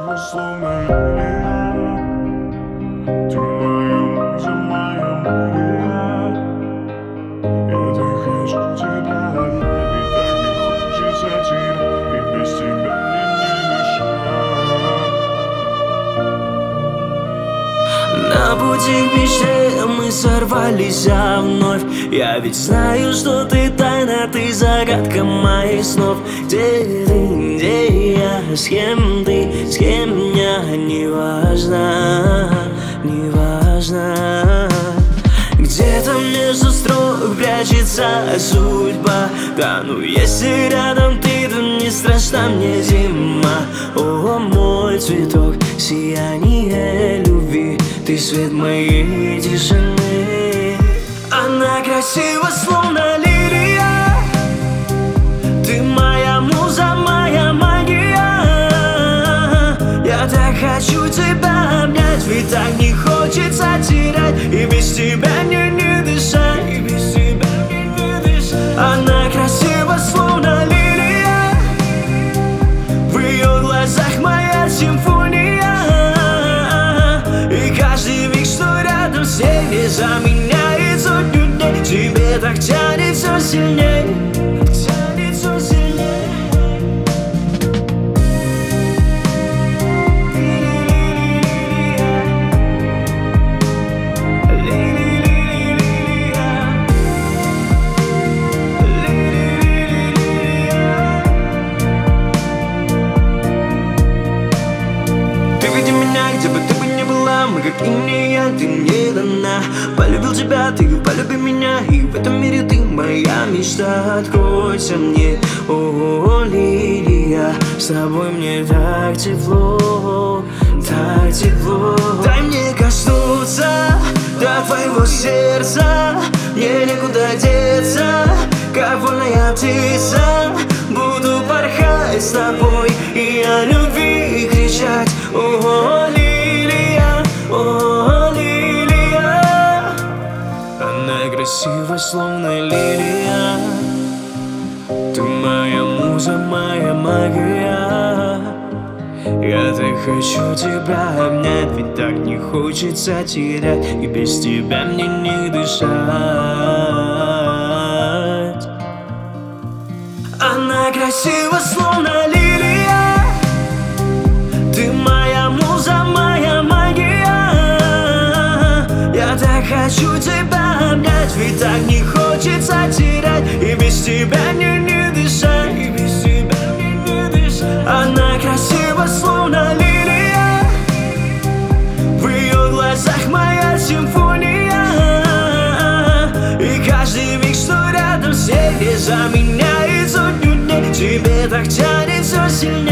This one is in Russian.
красива, словно лилия. Ты моя муза, моя магия. Я так хочу тебя обнять, ведь так не хочется терять, и без тебя мне не дышать. На пути к мечте мы сорвались вновь. Я ведь знаю, что ты тайна, ты загадка моих снов. Где ты, где я, с кем ты, с кем я, не важно, не важно. Где-то между строк прячется судьба. Да, ну если рядом ты, то не страшна мне зима. О, мой цветок, сияние любви, ты свет моей тишины. Она красива, словно лилия. Ты моя муза, моя магия. Я так хочу тебя обнять, ведь так не хочется терять, и без тебя мне не дышать, и без тебя мне не дышать. Она красива, словно лилия. В ее глазах моя симфония. И каждый миг, что рядом с ней, не заменяет сотню дней. Тебе так тянет все сильней, тянет все сильней. Где бы ты бы ни была, мы как инь и янь, ты мне дана. Полюбил тебя, ты полюби меня, и в этом мире ты моя мечта. Откройся мне, о, лилия, с тобой мне так тепло, так тепло. Дай мне коснуться до твоего сердца, мне некуда деться, как вольная птица. Буду порхать с тобой и о любви кричать. О, лилия, о, лилия. Она красива, словно лилия. Ты моя муза, моя магия. Я так хочу тебя обнять, ведь так не хочется терять, и без тебя мне не дышать. Она красива, словно лилия. Ты моя муза, моя магия. Я так хочу тебя обнять, ведь так не хочется терять, и без тебя мне не дышать, и без тебя мне не дышать. Она красива, словно лилия. В ее глазах моя симфония. И каждый миг, что рядом с ней, не заменяет сотню дней. Тебе так тянет все сильнее.